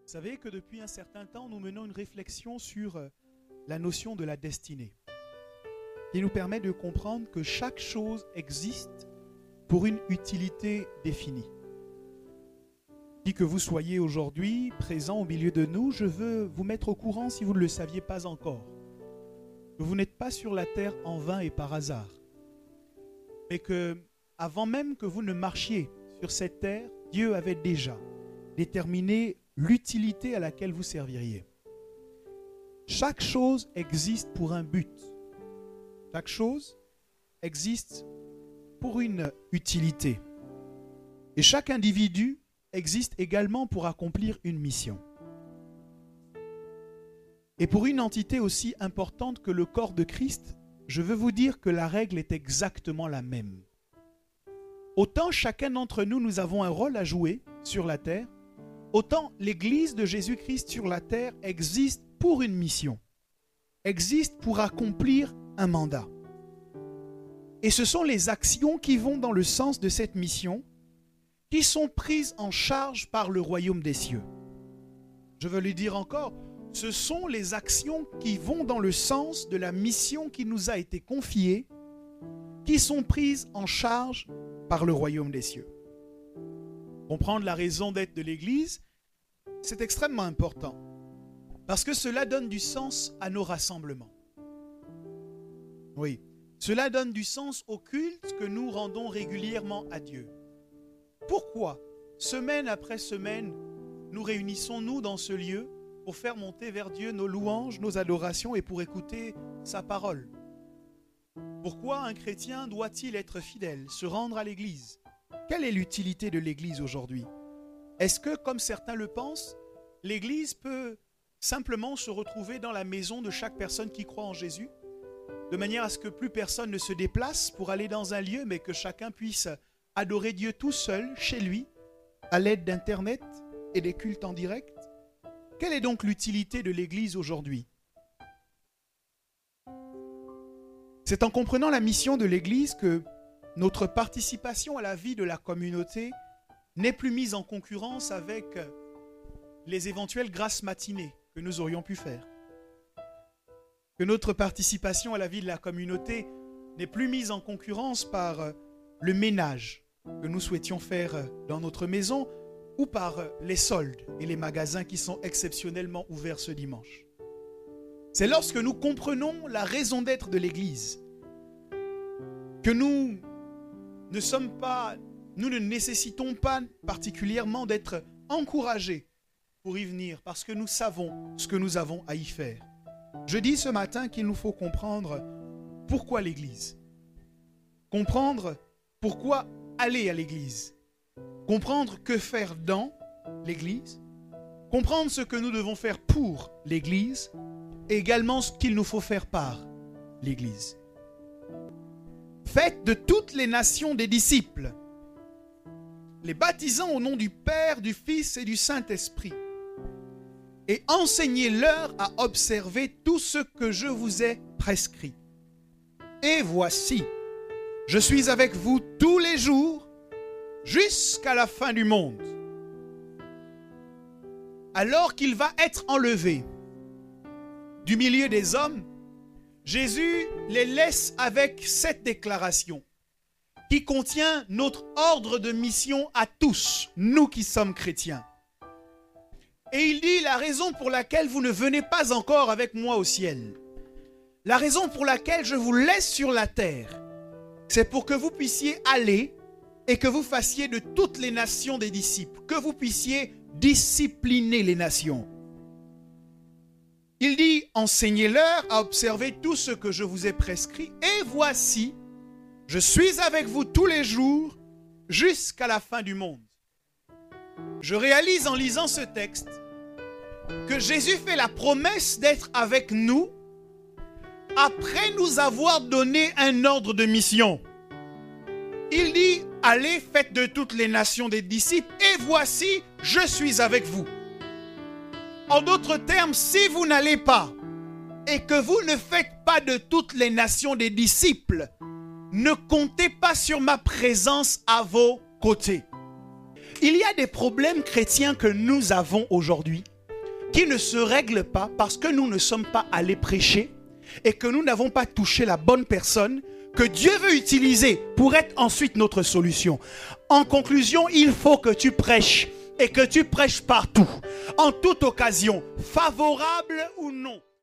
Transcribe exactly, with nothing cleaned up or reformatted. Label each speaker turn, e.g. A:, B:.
A: Vous savez que depuis un certain temps, nous menons une réflexion sur la notion de la destinée, qui nous permet de comprendre que chaque chose existe pour une utilité définie. Qui que vous soyez aujourd'hui présent au milieu de nous, je veux vous mettre au courant, si vous ne le saviez pas encore, que vous n'êtes pas sur la terre en vain et par hasard, mais que, avant même que vous ne marchiez sur cette terre, Dieu avait déjà déterminé l'utilité à laquelle vous serviriez. Chaque chose existe pour un but. Chaque chose existe pour une utilité. Et chaque individu existe également pour accomplir une mission. Et pour une entité aussi importante que le corps de Christ, je veux vous dire que la règle est exactement la même. Autant chacun d'entre nous, nous avons un rôle à jouer sur la terre, autant l'Église de Jésus-Christ sur la terre existe pour une mission, existe pour accomplir un mandat. Et ce sont les actions qui vont dans le sens de cette mission qui sont prises en charge par le royaume des cieux. Je veux le dire encore, ce sont les actions qui vont dans le sens de la mission qui nous a été confiée, qui sont prises en charge par le royaume des cieux. Comprendre la raison d'être de l'Église, c'est extrêmement important, parce que cela donne du sens à nos rassemblements. Oui, cela donne du sens au culte que nous rendons régulièrement à Dieu. Pourquoi, semaine après semaine, nous réunissons-nous dans ce lieu pour faire monter vers Dieu nos louanges, nos adorations et pour écouter sa parole? Pourquoi un chrétien doit-il être fidèle, se rendre à l'Église? Quelle est l'utilité de l'Église aujourd'hui? Est-ce que, comme certains le pensent, l'Église peut simplement se retrouver dans la maison de chaque personne qui croit en Jésus, de manière à ce que plus personne ne se déplace pour aller dans un lieu, mais que chacun puisse adorer Dieu tout seul, chez lui, à l'aide d'Internet et des cultes en direct? Quelle est donc l'utilité de l'Église aujourd'hui? C'est en comprenant la mission de l'Église que notre participation à la vie de la communauté n'est plus mise en concurrence avec les éventuelles grâces matinées que nous aurions pu faire. Que notre participation à la vie de la communauté n'est plus mise en concurrence par le ménage que nous souhaitions faire dans notre maison ou par les soldes et les magasins qui sont exceptionnellement ouverts ce dimanche. C'est lorsque nous comprenons la raison d'être de l'Église que nous ne sommes pas, nous ne nécessitons pas particulièrement d'être encouragés pour y venir parce que nous savons ce que nous avons à y faire. Je dis ce matin qu'il nous faut comprendre pourquoi l'Église, comprendre pourquoi aller à l'Église, comprendre que faire dans l'Église, comprendre ce que nous devons faire pour l'Église et également ce qu'il nous faut faire par l'Église. Faites de toutes les nations des disciples, les baptisant au nom du Père, du Fils et du Saint-Esprit, et enseignez-leur à observer tout ce que je vous ai prescrit. Et voici, je suis avec vous tous les jours jusqu'à la fin du monde. Alors qu'il va être enlevé du milieu des hommes, Jésus les laisse avec cette déclaration qui contient notre ordre de mission à tous, nous qui sommes chrétiens. Et il dit la raison pour laquelle vous ne venez pas encore avec moi au ciel, la raison pour laquelle je vous laisse sur la terre, c'est pour que vous puissiez aller et que vous fassiez de toutes les nations des disciples, que vous puissiez discipliner les nations. Il dit, enseignez-leur à observer tout ce que je vous ai prescrit, et voici, je suis avec vous tous les jours jusqu'à la fin du monde. Je réalise en lisant ce texte que Jésus fait la promesse d'être avec nous après nous avoir donné un ordre de mission. Il dit, allez, faites de toutes les nations des disciples, et voici, je suis avec vous. En d'autres termes, si vous n'allez pas et que vous ne faites pas de toutes les nations des disciples, ne comptez pas sur ma présence à vos côtés. Il y a des problèmes chrétiens que nous avons aujourd'hui qui ne se règle pas parce que nous ne sommes pas allés prêcher et que nous n'avons pas touché la bonne personne que Dieu veut utiliser pour être ensuite notre solution. En conclusion, il faut que tu prêches et que tu prêches partout, en toute occasion, favorable ou non.